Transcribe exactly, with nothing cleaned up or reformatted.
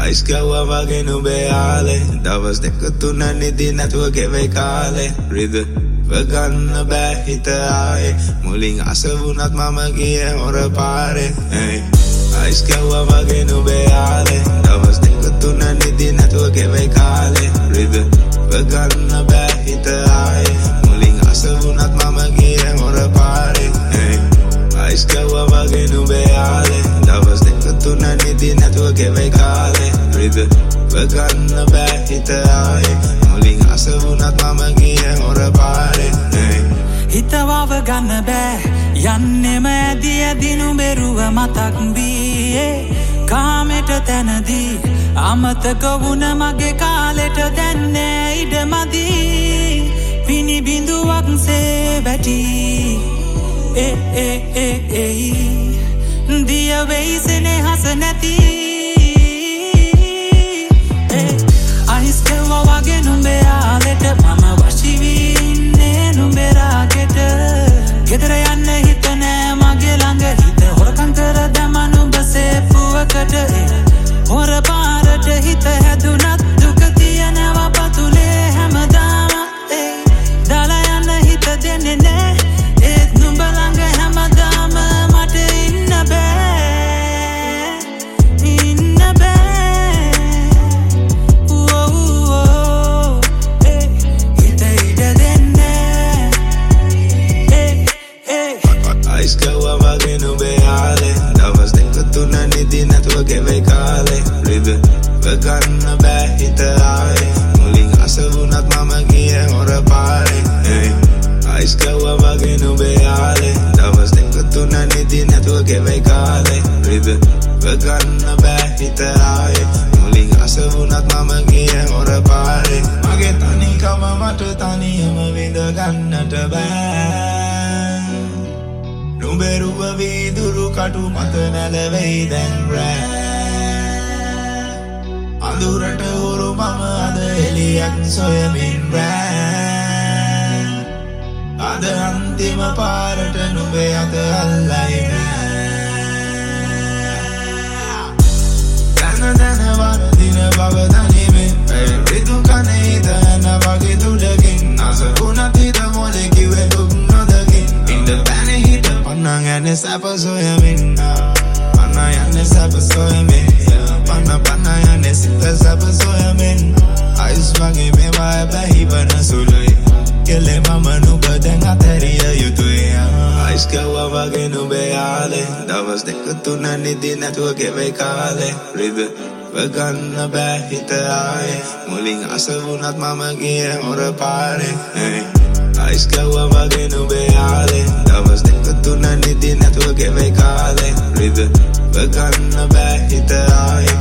Ice කැවුවා වගේ නුඹේ ආලේ දවස් දෙක තුන නිදි නැතුව ගෙවේ කාලේ රිද වගන්න බෑ හිත ආයේ මුලින් අසවුනත් මම ගියේ හොර පාරේ Ice කැවුවා වගේ නුඹේ ආලේ දවස් දෙක තුන නිදි නැතුව ගෙවේ කාලේ රිද වගන්න බෑ හිත ආයේ මුලින් අසවුනත් මම ගියේ හොර පාරේ Ice කැවුවා වගේ නුඹේ ආලේ දවස් දෙක තුන නිදි නැතුව ගෙවේ කාලේ රිද වගන්න බෑ හිත ආයේ මුලින් අසවුනත් මම ගියේ හොර පාරේ හිතවව ගන්න බෑ යන්නෙම ඇදි ඇදි නුඹෙරුව මතක් බියේ කාමෙට තැනදී අමතක වුණ මගේ කාලෙට දැන්නේ ඉඩමදි පිනි බිඳුවක් සේ වැටි ඒ ඒ ඒ ඒ දිය වෙයි සෙනෙහස නැති Ice කැවුවා වගේ නුඹේ ආලෙට මම වශී වී ඉන්නේ නුඹේ රාගෙට ගෙදර යන්න හිත නෑ මගේ ළඟ හිත හොරකම් කර දැම නුඹ සේපුවකට හොර පාරට හිත හැදුනත් දුක තියනවා පතුලේ හැමදාම දාලා යන්න හිත දෙන්නේ නෑ ඒත් නුඹ ළඟ හැමදාම මට ඉන්න බෑ ඉන්න බෑ Ice කැවුවා වගේ නුඹේ ආලේ දවස් දෙක තුන නිදි නැතුව ගෙවේ කාලේ රිද වගන්න බෑ හිත ආයේ මුලින් අසවුනත් මම ගියේ හොර පාරේ Ice කැවුවා වගේ නුඹේ ආලේ දවස් දෙක තුන නිදි නැතුව ගෙවේ කාලේ රිද වගන්න බෑ හිත ආයේ මුලින් අසවුනත් මම ගියේ හොර පාරේ මගේ තනිකම මට තනියම විඳ ගන්නට බෑ නුඹෙරුව වීදුරු කටු මත නැලවෙයි දැන් රෑ අඳුරට හුරු මම අද එලියක් සොයමින් රෑ අද අන්තිම පාරට නුඹේ අත අල්ලයි දැන දැන වරදින බව දනිමින් රිදු කනේ දන වගේ දුඩකින් අසුනත් හිත මොලේ කිව්වේ දුක් නොදකින් ඉන්න බැනේ හිත පන්නන් යන්නේ සැප සොයමින් පන්න යන්නේ සැප සොයමින් පන්න පන්න යන්නේ සිත සැප සොයමින් Ice වගේ මේවා බැහිවන සුළුයි කෙලේ මම නුඹ දැන් අතහැරිය යුතුයි Ice කැවුවා වගේ නුඹේ ආලේ දවස් දෙක තුන නිදි නැතුව ගෙවේ කාලේ රිද වගන්න බෑ හිත ආයේ මුලින් අසවුනත් මම ගියේ හොර පාරේ Ice කැවුවා වගේ නුඹේ ආලේ දවස් දෙක තුන නිදි නැතුව ගෙවේ කාලේ රිද වගන්න බෑ හිත ආයේ